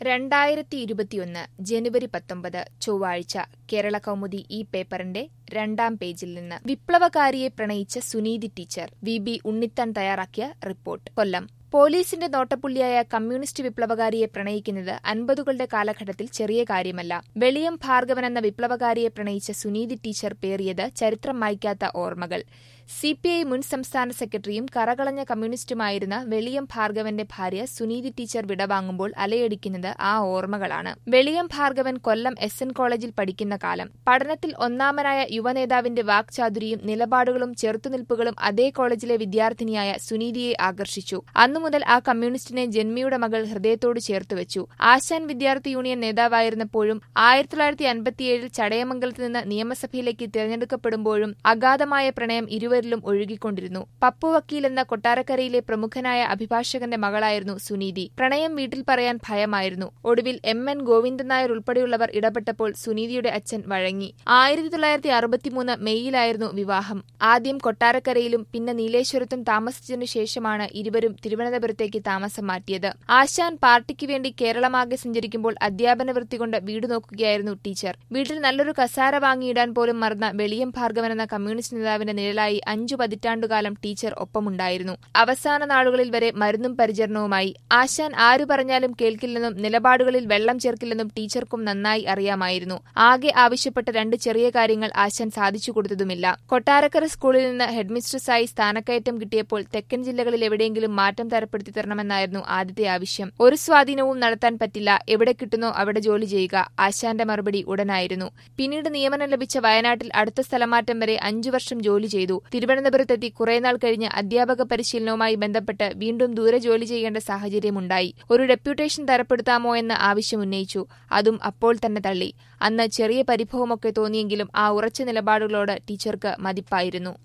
2021 ജനുവരി 19 ചൊവ്വാഴ്ച കേരള കൗമുദി ഈ പേപ്പറിന്റെ 2-ാം പേജിൽ നിന്ന് വിപ്ലവകാരിയെ പ്രണയിച്ച സുനീതി ടീച്ചർ വി ഉണ്ണിത്താൻ തയ്യാറാക്കിയ റിപ്പോർട്ട്. കൊല്ലം പോലീസിന്റെ നോട്ടപ്പുള്ളിയായ കമ്മ്യൂണിസ്റ്റ് വിപ്ലവകാരിയെ പ്രണയിക്കുന്നത് 50കളുടെ കാലഘട്ടത്തിൽ ചെറിയ കാര്യമല്ല. വെളിയം ഭാർഗവൻ എന്ന വിപ്ലവകാരിയെ പ്രണയിച്ച സുനീതി ടീച്ചർ പേറിയത് ചരിത്രം മായ്ക്കാത്ത ഓർമ്മകൾ. സിപിഐ മുൻ സംസ്ഥാന സെക്രട്ടറിയും കറകളഞ്ഞ കമ്മ്യൂണിസ്റ്റുമായിരുന്ന വെളിയം ഭാർഗവന്റെ ഭാര്യ സുനീതി ടീച്ചർ വിടവാങ്ങുമ്പോൾ അലയടിക്കുന്നത് ആ ഓർമ്മകളാണ്. വെളിയം ഭാർഗവൻ കൊല്ലം SN കോളേജിൽ പഠിക്കുന്ന കാലം. പഠനത്തിൽ ഒന്നാമനായ യുവനേതാവിന്റെ വാക്ചാതുരിയും നിലപാടുകളും ചെറുത്തുനിൽപ്പുകളും അതേ കോളേജിലെ വിദ്യാർത്ഥിനിയായ സുനീതിയെ ആകർഷിച്ചു. അന്നുമുതൽ ആ കമ്മ്യൂണിസ്റ്റിനെ ജന്മിയുടെ മകൾ ഹൃദയത്തോട് ചേർത്തുവച്ചു. ആശാൻ വിദ്യാർത്ഥി യൂണിയൻ നേതാവായിരുന്നപ്പോഴും 1957 ചടയമംഗലത്ത് നിന്ന് നിയമസഭയിലേക്ക് തിരഞ്ഞെടുക്കപ്പെടുമ്പോഴും അഗാധമായ പ്രണയം ഇരുവരിലും ഒഴുകിക്കൊണ്ടിരുന്നു. പപ്പു വക്കീൽ എന്ന കൊട്ടാരക്കരയിലെ പ്രമുഖനായ അഭിഭാഷകന്റെ മകളായിരുന്നു സുനീതി. പ്രണയം വീട്ടിൽ പറയാൻ ഭയമായിരുന്നു. ഒടുവിൽ MN ഗോവിന്ദൻ നായർ ഉൾപ്പെടെയുള്ളവർ ഇടപെട്ടപ്പോൾ സുനീതിയുടെ അച്ഛൻ വഴങ്ങി. 1963 മെയ്യിലായിരുന്നു വിവാഹം. ആദ്യം കൊട്ടാരക്കരയിലും പിന്നെ നീലേശ്വരത്തും താമസിച്ചതിനു ശേഷമാണ് ഇരുവരും തിരുവനന്തപുരത്തേക്ക് താമസം മാറ്റിയത്. ആശാൻ പാർട്ടിക്ക് വേണ്ടി കേരളമാകെ സഞ്ചരിക്കുമ്പോൾ അധ്യാപന വൃത്തി കൊണ്ട് വീട് നോക്കുകയായിരുന്നു ടീച്ചർ. വീട്ടിൽ നല്ലൊരു കസാര വാങ്ങിയിടാൻ പോലും മറന്ന വെളിയം ഭാർഗവൻ എന്ന കമ്മ്യൂണിസ്റ്റ് നേതാവിന്റെ നിഴലായി 5 പതിറ്റാണ്ടുകാലം ടീച്ചർ ഒപ്പമുണ്ടായിരുന്നു. അവസാന നാളുകളിൽ വരെ മരുന്നും പരിചരണവുമായി. ആശാൻ ആരു പറഞ്ഞാലും കേൾക്കില്ലെന്നും നിലപാടുകളിൽ വെള്ളം ചേർക്കില്ലെന്നും ടീച്ചർക്കും നന്നായി അറിയാമായിരുന്നു. ആകെ ആവശ്യപ്പെട്ട 2 ചെറിയ കാര്യങ്ങൾ ആശാൻ സാധിച്ചു കൊടുത്തതുമില്ല. കൊട്ടാരക്കര സ്കൂളിൽ നിന്ന് ഹെഡ്മിസ്ട്രസായി സ്ഥാനക്കയറ്റം കിട്ടിയപ്പോൾ തെക്കൻ ജില്ലകളിൽ എവിടെയെങ്കിലും മാറ്റം തരപ്പെടുത്തി തരണമെന്നായിരുന്നു ആദ്യത്തെ ആവശ്യം. ഒരു സ്വാധീനവും നടത്താൻ പറ്റില്ല, എവിടെ കിട്ടുന്നോ അവിടെ ജോലി ചെയ്യുക. ആശാന്റെ മറുപടി ഉടനായിരുന്നു. പിന്നീട് നിയമനം ലഭിച്ച വയനാട്ടിൽ അടുത്ത സ്ഥലമാറ്റം വരെ 5 വർഷം ജോലി ചെയ്തു. തിരുവനന്തപുരത്തെത്തി കുറേനാൾ കഴിഞ്ഞ് അധ്യാപക പരിശീലനവുമായി ബന്ധപ്പെട്ട് വീണ്ടും ദൂരെ ജോലി ചെയ്യേണ്ട സാഹചര്യമുണ്ടായി. ഒരു ഡെപ്യൂട്ടേഷൻ തരപ്പെടുത്താമോ എന്ന് ആവശ്യമുന്നയിച്ചു. അതും അപ്പോൾ തന്നെ തള്ളി. അന്ന് ചെറിയ പരിഭവമൊക്കെ തോന്നിയെങ്കിലും ആ ഉറച്ച നിലപാടുകളോട് ടീച്ചർക്ക് മതിപ്പായിരുന്നു.